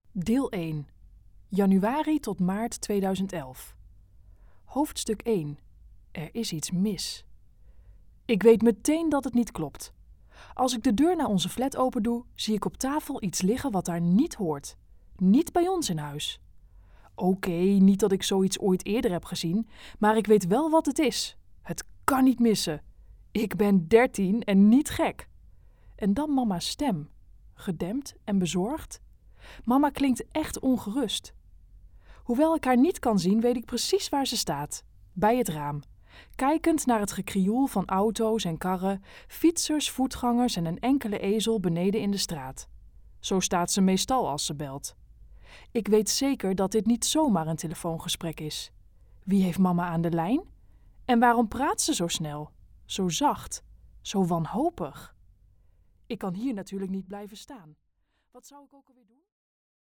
Deel 1. Januari tot maart 2011. Hoofdstuk 1. Er is iets mis. Ik weet meteen dat het niet klopt. Als ik de deur naar onze flat opendoe, zie ik op tafel iets liggen wat daar niet hoort. Niet bij ons in huis. Oké, niet dat ik zoiets ooit eerder heb gezien, maar ik weet wel wat het is. Het kan niet missen. Ik ben 13 en niet gek. En dan mama's stem. Gedempt en bezorgd. Mama klinkt echt ongerust. Hoewel ik haar niet kan zien, weet ik precies waar ze staat. Bij het raam. Kijkend naar het gekrioel van auto's en karren, fietsers, voetgangers en een enkele ezel beneden in de straat. Zo staat ze meestal als ze belt. Ik weet zeker dat dit niet zomaar een telefoongesprek is. Wie heeft mama aan de lijn? En waarom praat ze zo snel, zo zacht, zo wanhopig? Ik kan hier natuurlijk niet blijven staan. Wat zou ik ook alweer doen?